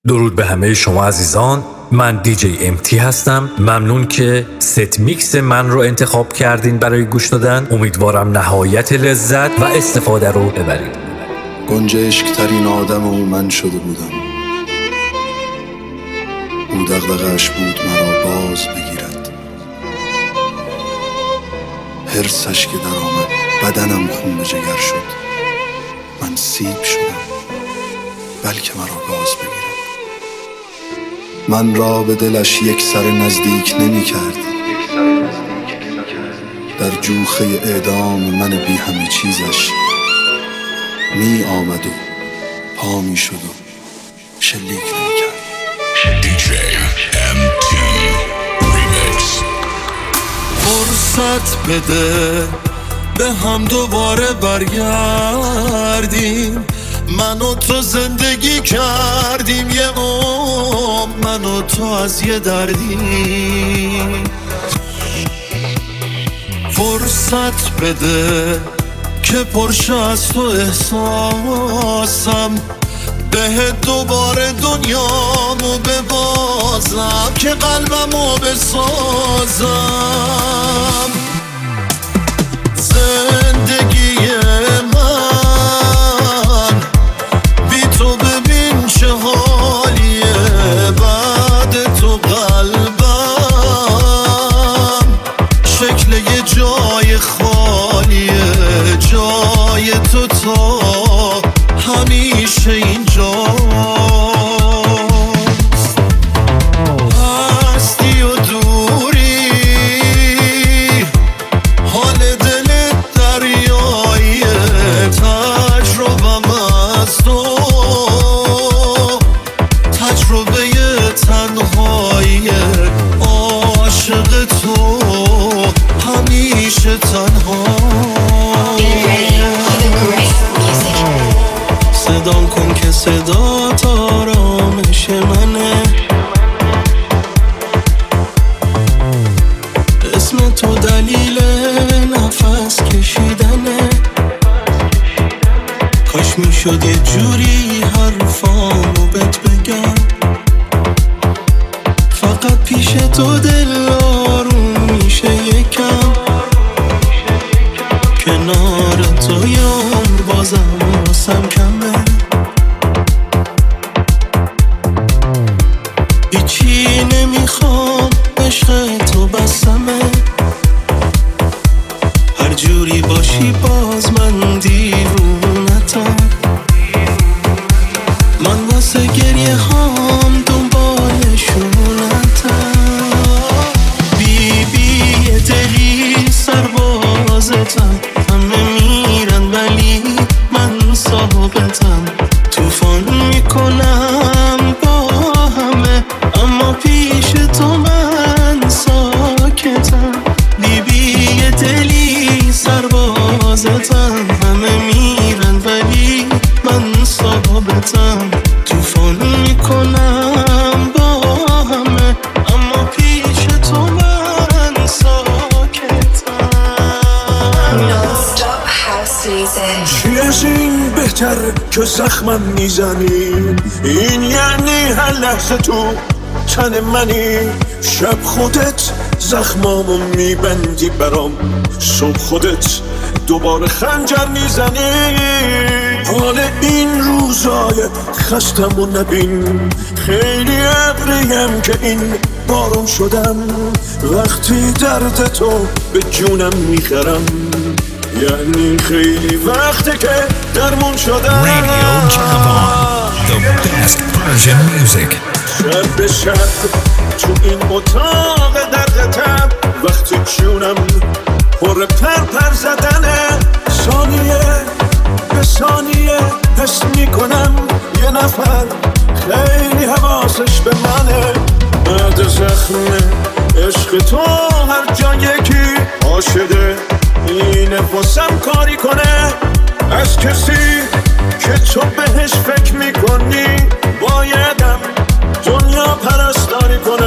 درود به همه شما عزیزان، من دیجی امتی هستم. ممنون که ست میکس من رو انتخاب کردین برای گوش دادن. امیدوارم نهایت لذت و استفاده رو ببرید. گنجشکترین آدم و من شده بودم، او دغدغه‌اش بود مرا باز بگیرد. حرصش که در آمد بدنم خون به جگر شد. من سیب شدم بلکه مرا گاز بگیرد. من را به دلش یک سر نزدیک نمی کرد. در جوخه اعدام من بی همه چیزش می آمد و پا می شد و شلیک نمی کرد. DJ MT Remix. فرصت بده به هم دوباره برگردیم. من و تو زندگی کردیم یه عمر، من و تو از یه دردیم. فرصت بده که پرشه از تو احساسم، به دوباره دنیامو ببازم که قلبمو بسازم. زندگی من بی تو ببین چه حالیه، بعد تو قلبم شکل یه جای خالیه. جای تو تا همیشه اینجاست. هستی و دوری حال دلت دریاییه. تجربم از تو تجربه تنهاییه. عاشق تو همیشه تنها. صدام کن که صدا آرامش منه. اسم تو دلیل نفس کشیدنه. کاش میشد یه جوری حرفامو بهت بگم، فقط پیش تو دل آروم میشه یکم. کنار تو یار بازم واسم کمه. هیچی نمیخوام عشق تو بسمه. هر جوری باشی باز من دیوونتم. من واسه گریه هام دنبالشونتم. بی دلی سربازتم. همه میرن ولی من ثابتم. طوفان میکنم با همه اما پیش تو من ساکتم. بی دلی سربازتم. همه میرن ولی من ثابتم. طوفان میکنم با همه اما پیش تو من ساکتم. چی از این بهتر که زخمم میزنی؟ این یعنی هر لحظه تو تن منی. شب خودت زخمامو میبندی برام، صبح خودت دوباره خنجر میزنی. حال این روزای خستم و نبین، خیلی ابریم که این بارون شدم. وقتی درد تو به جونم میخرم، یعنی خیلی وقته که درمون شدم. Radio Javaon, the best Persian music. شب به شب تو این اتاق دردتم، وقتی جونم پر پر زدنه. ثانیه به ثانیه حس میکنم یه نفر خیلی حواسش به منه. بعد زخم عشق تو هر جا یکی عاشقه. این واسم کاری کنه از کسی که تو بهش فکر میکنی. بایدم دنیا پرستاری کنه.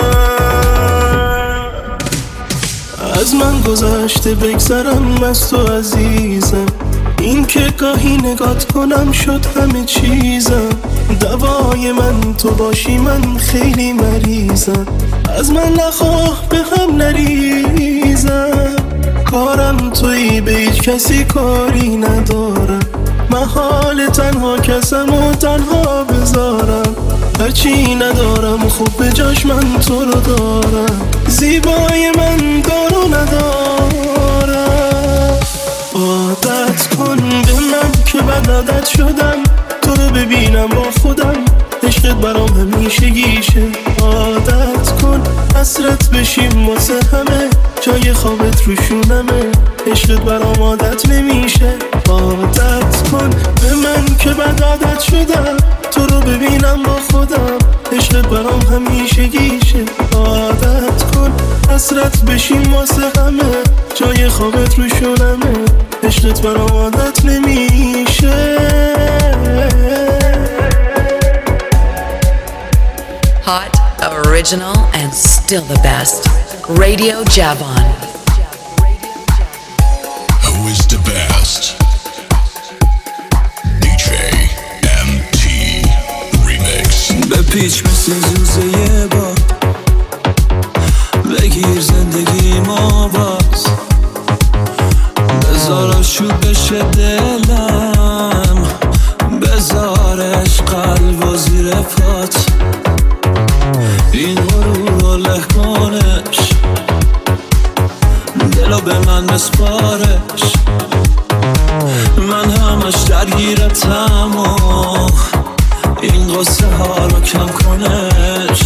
از من گذشته بگذرم از تو عزیزم. این که گاهی نگات کنم شد همه چیزم. دوای زیبای من تو باشی، من خیلی مریضم، از من نخواه به هم نریزم. کارم تویی، به هیچ کسی کاری ندارم، محال تنها کسم و تنها بذارم. هرچی ندارم خوب به جاش من تو رو دارم، زیبای من دارو ندارم. عادت کن به من که بد عادت شدم، تو رو ببینم با خودم، عشقت برام همیشگیشه. عادت کن حسرت بشیم واسه همه، جای خوابت روشونمه، عشقت برام عادت نمیشه. عادت کن به من که بد عادت شدم، تو رو ببینم با خودم، عشقت برام همیشگیشه. عادت کن حسرت بشیم واسه همه، جای خوابت روشونمه، عشقت برام عادت نمیشه. Hot, original, and still the best. Radio Javon. Who is the best? DJ MT Remix. بپیچ مثل زوزه با، بگیر زندگی ما باز، بذار آشوب بشه دلم، بذارش قلب و زیر پات، این غرور رو له کنش، دلو به من بسپارش، من همش درگیرتم و این قصه ها رو کم کنش.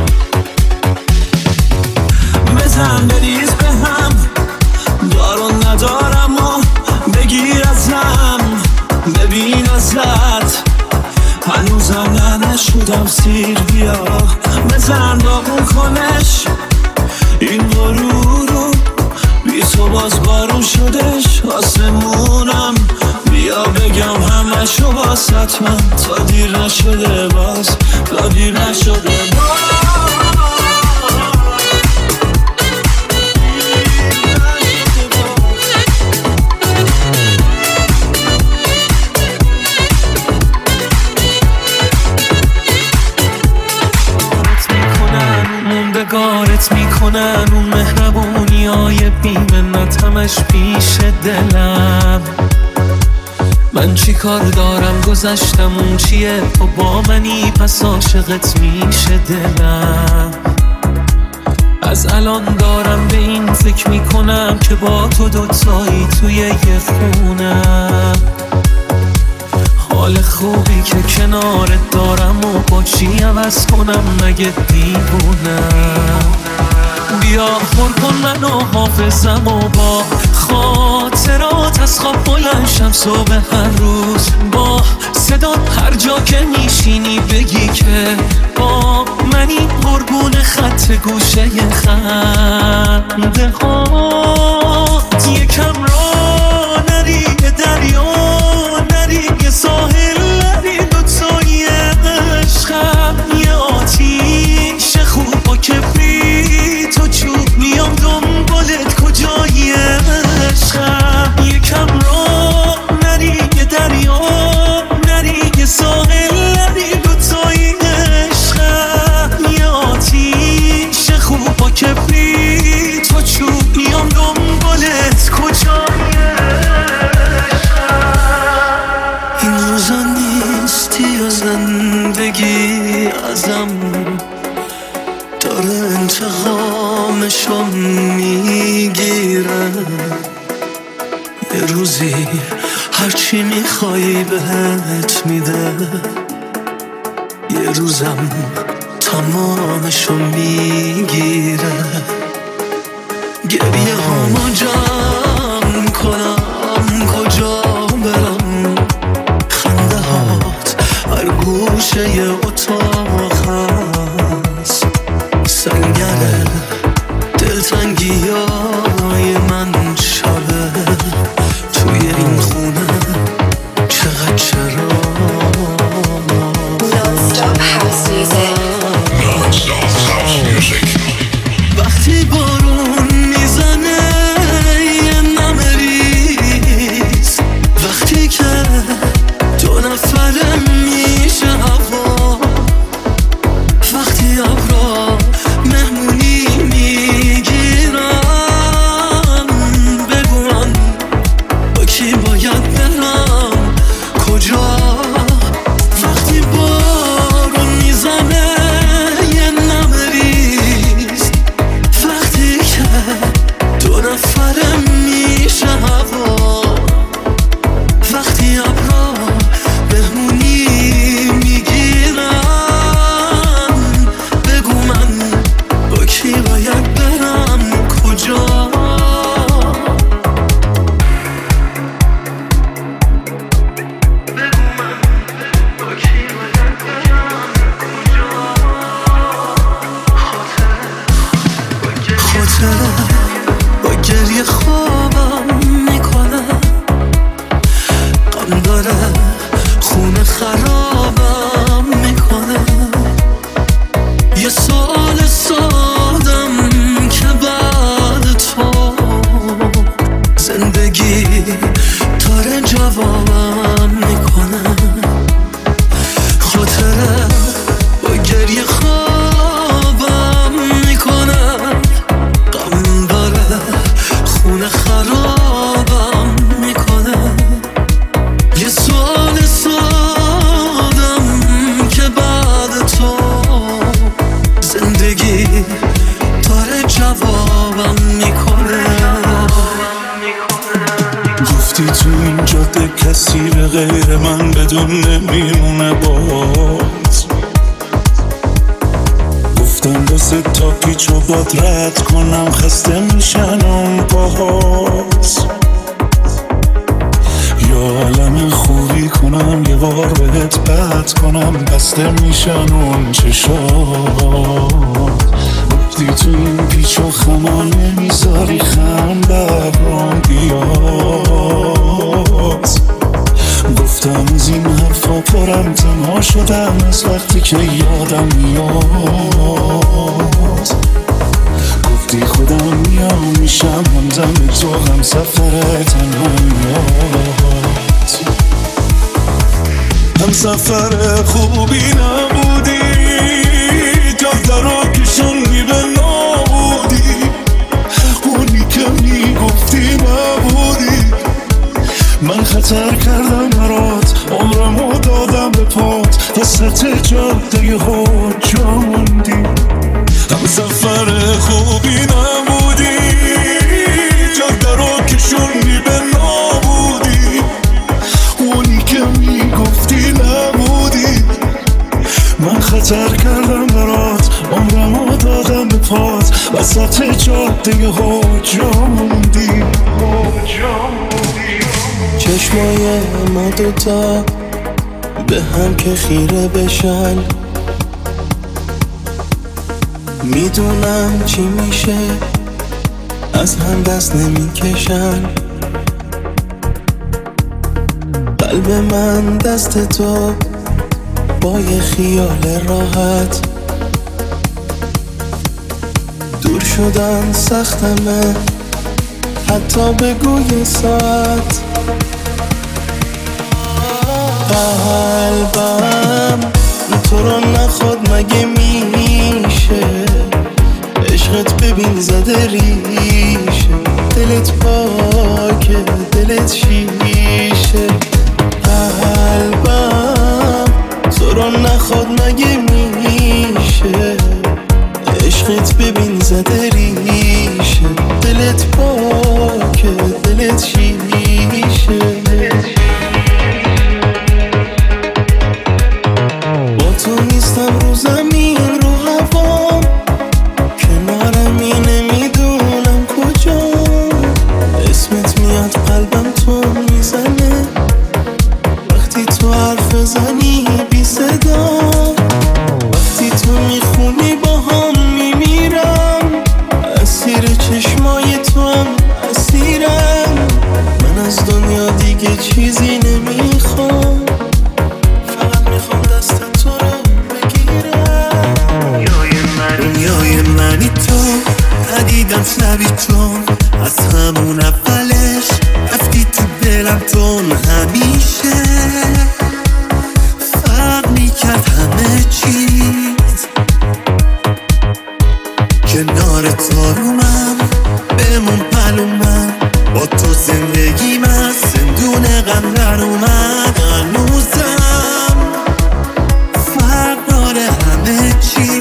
بزن بریز به هم، دارو ندارم و بگیر ازم، ببین ازت هنوزم نشدم سیر، بیا بزن باقون کنش، این غرور رو بی تو باز بارون شدش آسمونم، بیا بگم همشو واسط من، تا دیر نشده باز، تا دیر نشده باز. موندگارت میکنن اون مهربونی های بیمنت همش پیش دلم. من چی کار دارم گذشتم اون چیه، تو با منی پس عاشقت میشه دلم. از الان دارم به این فکر میکنم که با تو دوتایی توی یه خونم. حال خوبی که کنارت دارم و با چی عوض کنم، مگه دیوونم؟ بیا پر کن منو حافظم و با خاطرات از خواب بلند شم صبح هر روز، با صدا هر جا که میشینی بگی که با منی، قربون خط گوشه خنده هات. یکم را نری یه دریا نری، یه ساحل نری، دوتایی عشقم یه آتیش خوب با کبریت و چوب، میام دنبالت کجایی عشقم. یکم را نری یه دریا نری، یه ساحل نری، دوتایی عشقم یه آتیش خوب با کبریت و چوب، میام دنبالت کجایی عشقم. این روزا نیستی و زندگی ازم داره انتقامشو میگیره. یه روزی هرچی میخوایی بهت میده، یه روزم تمامشو میگیره. گریه هامو جمع کنم کجا برم، خنده هات هر گوشه ی اتاق هست، سنگره دلتنگی های من شبه توی این خونه چقدر چرا. Non-stop house music. Non-stop house music. وقتی بارون میزنه یه نمریز، وقتی که دو نفره میشه هوا، بدون نمیمونه باز. گفتم واسه تا پیچ و باد رد کنم خسته میشن اون پاهاز. یا عالم خوبی کنم یه بار بهت بد کنم بسته میشن اون چشات. گفتی تو این پیچ و خمان نمیذاری خم برام بیاز. گفتم از این حرفا پرم تنها شدم از وقتی که یادم میاد. گفتی خودم میام میشم همدم تو هم سفر تنهاییات. هم سفر خوبی نبودی که درا کشوندی به نابودی. اونی که میگفتی نبودی. من خطر کردم برات عمرمو دادم به پات وسط جاده ها جا موندی. هم سفر خوبی نبودی جاده رو کشوندی به نابودی. اونی که میگفتی نبودی. من خطر کردم برات عمرمو دادم به پات وسط جاده ها جا موندی. چشمای ما دوتا به هم که خیره بشن. میدونم چی میشه از هم دست نمیکشن. قلب من دست تو با یه خیال راحت. دور شدن سختمه حتی بگو یه ساعت. قلبم تو رو نخواد مگه میشه. عشقت ببین زده ریشه. دلت پاکه دلت شیشه. قلبم تو رو نخواد مگه میشه. عشقت ببین زده ریشه. دلت پاکه دلت شیشه. تو نیستم رو زمین رو هوام. کنارمی نمیدونم کجا. اسمت میاد قلبم تو میزنه وقتی تو حرف زنی بی صدا. وقتی تو میخونی با هم میمیرم. اسیر چشمای تو هم اسیرم. من از دنیا دیگه چیزی نمیخوام. فقط میخوام دست تو رو دنیای منی تو. ندیدم شبی چون از همون اولش رفتی تو دلم تون. همیشه فرق میکرد همه چیز. کنار تارومم بمون پلومم. با تو زندگیم از زندون غم در اومد. هنوزم فرق داره همه چی.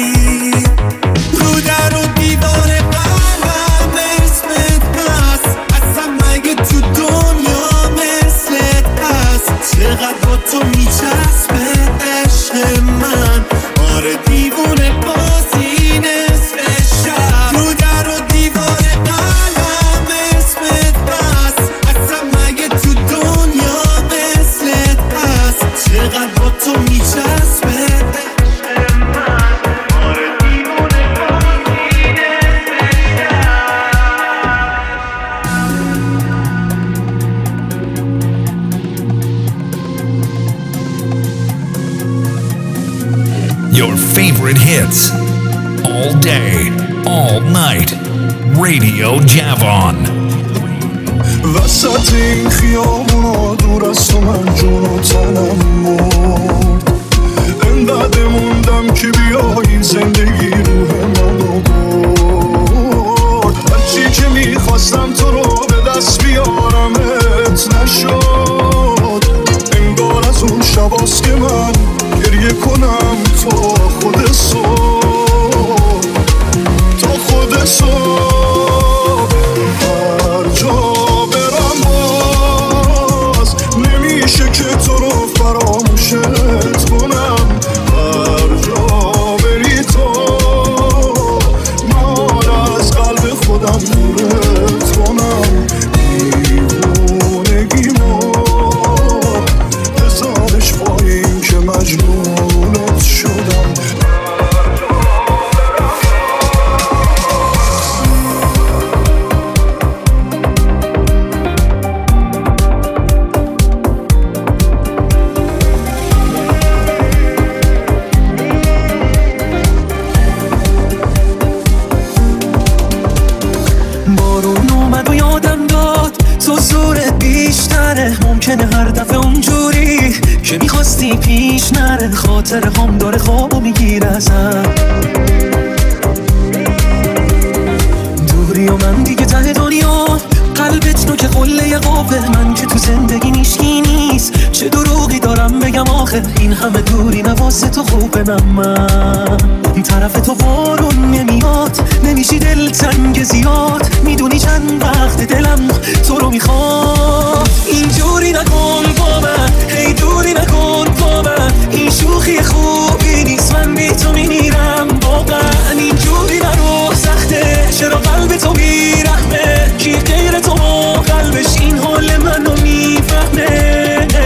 رو در و دیوار قلبم اسمت هست. اصلا مگه تو دنیا مثلت هست. چقدر با تو میچسبه عشق من. آره دیوونه بازی نصف شب. رو در و دیوار قلبم اسمت هست. اصلا مگه تو دنیا مثلت هست. چقدر با تو میچسبه Your favorite hits. All day, all night. Radio Javon. وسط این خیابونا دور از تو من جون و تنم مرد. انقدر موندم که بیایی زندگی روح منو برد. هرچی که میخواستم تو رو به دست بیارمت نشد. انگار از اون شباست که من گریه کنم تا خود صبح. تا خود صبح هر جا برم باز نمیشه که تو رو ممکنه هر دفعه اونجوری که میخواستی پیش نره، خاطر هم داره خوابو میگیره ازم. دوری و من دیگه ته دنیا، قلبت نوک قله قابه، من که تو زندگی نیشکی نیست، چه دروغی دارم بگم آخه، این همه دوری نواسه تو خوبه. من این طرف تو بارون نمیاد، نمیشی دلتنگ زیاد، میدونی چند وقت دلم تو رو میخواد. اینجوری نکن با من، هی دوری نکن با من، این شوخی خوبی نیست، من بی تو میمیرم واقعا. اینجوری نرو سخته، چرا قلب تو بیرحمه، کی غیر تو قلبش این حال منو میفهمه.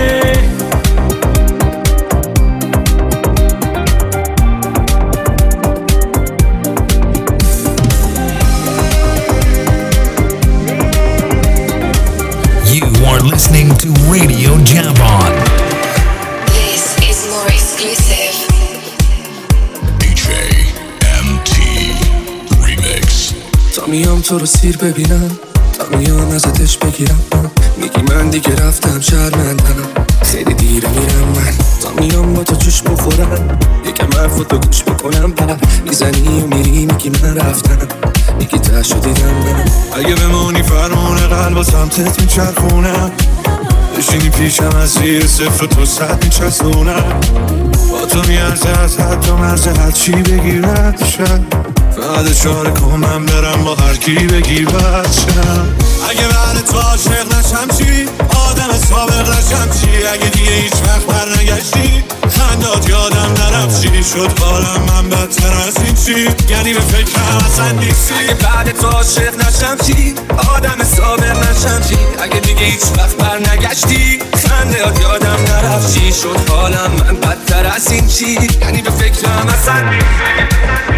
Listening to Radio Javon. This is more exclusive. DJ MT Remix. تا میام تو رو سیر ببینم، تا میام ازتش بگیرم، میگی من دیگه رفتم شرمندم، خیلی دیره میرم من، تا میام با تو جوش بخورم، یکم حرفاتو گوش بکنم، میزنی و میری میگی من رفتم، میگی تشو دیدم من. اگه بمونی فرمون قلب و سمتت میچرخونم، بشینی پیشم از زیر صفر تو 100 میچسبونم، با تو میارزه از حد تا مرز هر چی بگیر رد شد، فقط اشاره کن من برم با هر کی بگیر بد شم. اگه بعد تو عاشق نشم چی؟ آدم سابق نشم چی؟ اگه دیگه هیچ وقت بر نگشتی خندات یادم نرفت چی شد حالم من بدتر از این چی؟ یعنی به فکرم اصلا نیستی. اگه بعد تو عاشق نشم چی؟ آدم سابق نشم چی؟ اگه دیگه هیچ وقت بر نگشتی خندات یادم نرفت چی شد حالم من بدتر از این چی؟ یعنی به فکرم اصلا نیستی.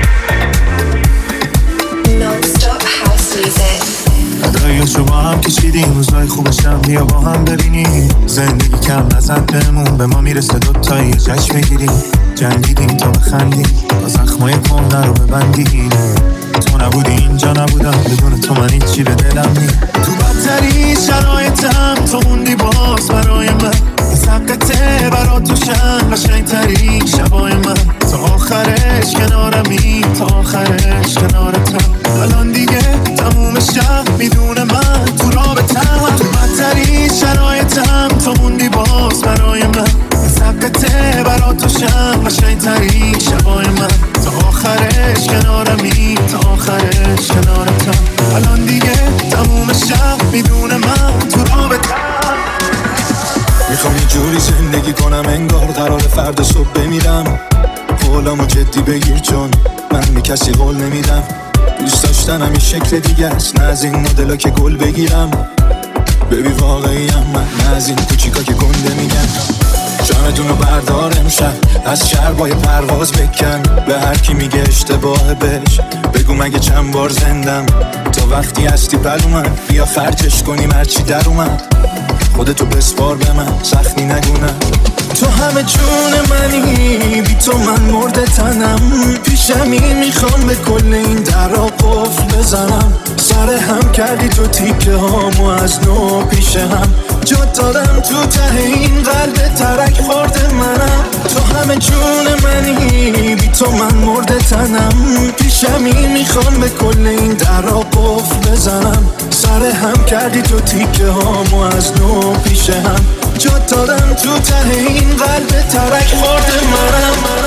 Non-stop house music. اداییاشو با هم کشیدیم، روزای خوبشم بیا با هم ببینیم، زندگی کم نزد بهمون، به ما میرسه دوتایی جشن بگیریم، جنگیدیم تا بخندیم، با زخمای کهنه رو ببندیم، تو نبودی اینجا نبودم، بدون تو من هیچی به دلم نی. تو بدتری شرایطم تو موندی باز برای من، سقطه برا تو شن قشنگترین شبای من، تا آخرش کنارمی، تا آخرش کنارتم، الان دیگه تموم شب میدونه من تو رابطم. تو بدتری شرایطم تو موندی باز برای من، سقطه برا تو شن قشنگترین شبای من، تا آخرش کنارمی، تا آخرش کنارتم، الان دیگه تموم شب میدونه من تو رابطم. میخوام یه جوری زندگی کنم انگار قرار فردا صبح بمیرم، قولامو جدی بگیر چون من به کسی قول نمیدم، دوست داشتنم یه شکل دیگه است، نه از این مدلا که گل بگیرم، ببی واقعیم من، نه از این کوچیکا که گنده میگن. جانتونو بردار امشب از شهر با یه پرواز بکن، به هر کی میگه اشتباهه بهش بگو مگه چند بار زندم، تا وقتی هستی پلو من بیا خرجش کنیم هرچی در اومد، خودتو بسپار به من سختی نگونم. تو همه جون منی، بی تو من مرده تنم، پیشمی میخوام به کل این درا قفل بزنم، سر هم کردی تو تیکه هامو از نو پیش هم، جات دادم تو ته این قلب ترک خورده منم. تو همه جون منی، بی تو من مرده تنم، پیشمی میخوام به کل این درا قفل بزنم، سر هم کردی تو تیکه هامو از نو پیش هم، جات دادم تو ته این قلب ترک خورده منم.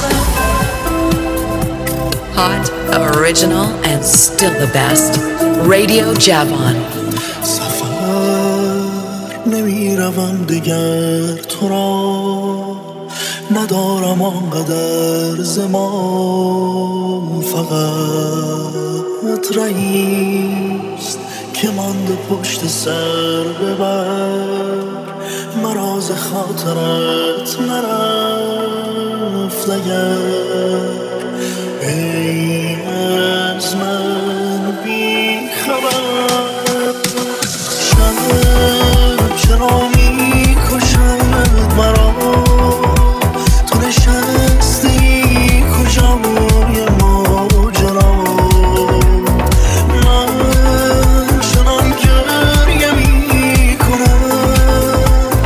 Hot, original, and still the best. Radio Javon. سفر نمیروم دیگر تو را، ندارم آنقدر زمان، فقط رئیست که مانده پشت سر ببر، مراز خاطرت نرفت اگر، ای از من بی خبر، شب چرا می کشد مرا، تو نشستی کجای ماجرا، من چنان گریه می کنم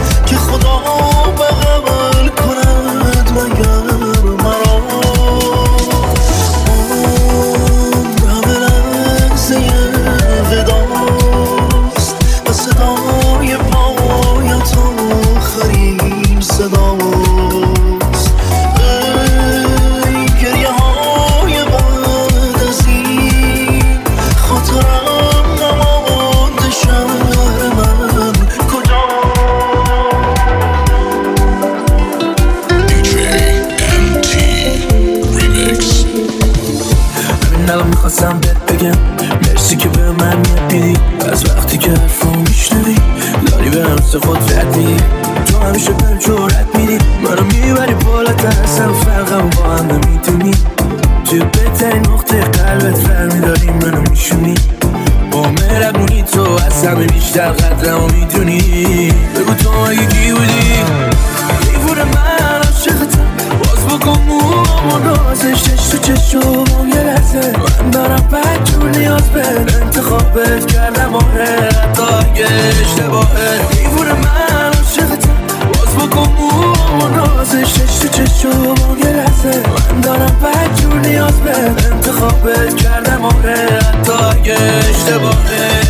میخواستم بهت بگم مرسی که به من میدی. از وقتی که حرفو میشنوی داری به هم صفات رد میدی. تو همیشه بهم جرأت میدی، منو میبری بالاتر اصلا فرقم با هم نمیدونی. توی بهترین نقطه قلبت فرمیداری منو میشونی. با مهربونی تو از همه بیشتر قدرمو میدونی. بگو تو اگه کی بودی دیوونه من عاشقتم. باز بکن موامو نازش تو چشمام یه لحظه. من دارم بدجور نیاز به انتخابت کردم. آره حتی اگه اشتباهه دیوونه من عاشقتم. باز بکن موامو نازش تو چشمام یه لحظه. من دارم بدجور نیاز به انتخابت کردم. آره حتی اگه اشتباهه.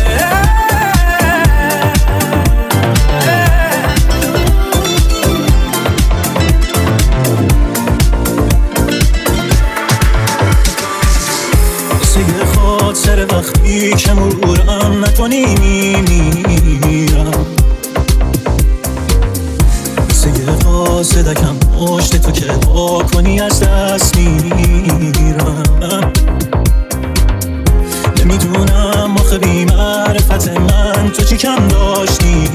سر وقتی که مرورم نکنی میمیرم. مثل یه قاصدکم پشت تو که با کنی از دست میرم. نمیدونم آخه بی معرفت من تو چی کم داشتی.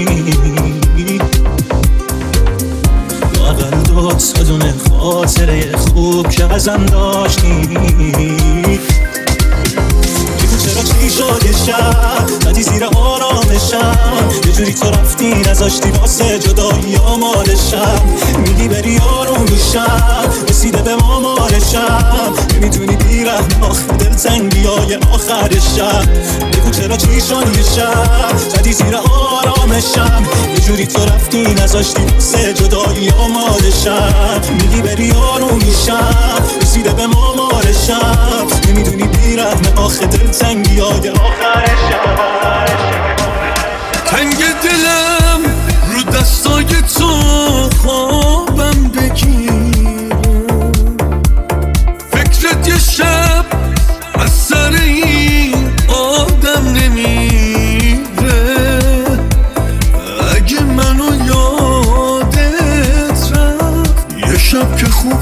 لااقل 2 دونه خاطره خوب که ازم داشتی. چرا چی شد یه شب ندی زیر آرامشم. یه جوری تو رفتی نذاشتی واسه جدایی آمادشم. میگی بری آروم میشم رسیده به مامارشم. نمیدونی بیرحم آخه دلتنگی های آخر شب. بگو چرا چی شد یه شب ندی زیر آرامشم. یه جوری تو رفتی نذاشتی واسه جدایی آمادشم. میگی بری آروم میشم رسیده به مامارشم. نمیدونی بیرحم آخه دلتنگی های آخر شب. تنگ دلم رو دستای تو خوابم بگیرم. فکرت یه شب از سر این آدم نمیره. اگه منو یادت رفت یه شب که خوب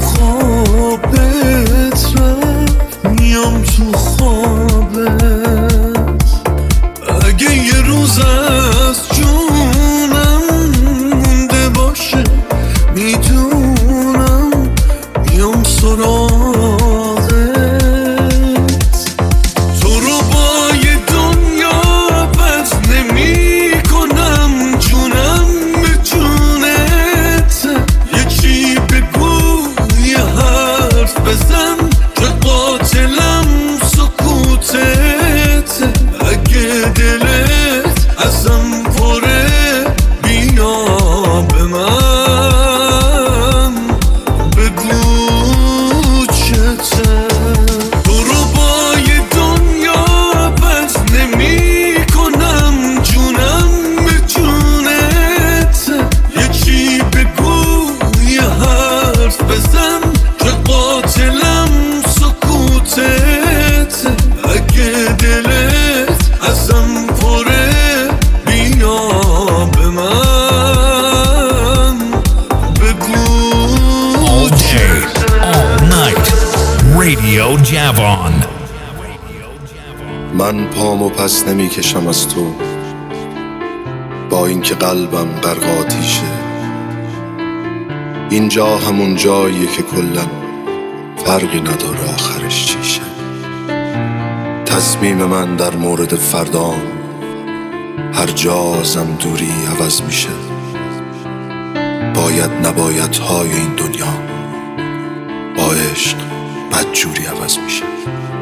خوابت رفت میام تو خوابت. اگه یه روز از جونم مونده باشه میدونم میام سراغت. تو رو با یه دنیا بس نمی کنم. جونم به جونت یه چی بگو یه حرف بزن که قاتلم سکوتت. اگه دلت ازم پره بیا به من بگو چته. تو رو با یه دنیا بس نمی کنم. جونم به جونت یه چی بگو یه حرف بزن که قاتلم سکوتت. اگه دلت ازم پره بیا به من بگو. All day, all night. Radio Javon. من پامو پس نمی کشم از تو با اینکه قلبم غرق آتیشه. اینجا همون جاییه که کلن فرقی نداره آخرش چیشه. تصمیم من در مورد فردام هر جا ازم دوری عوض میشه. باید نبایدهای این دنیا با عشق بدجوری عوض میشه.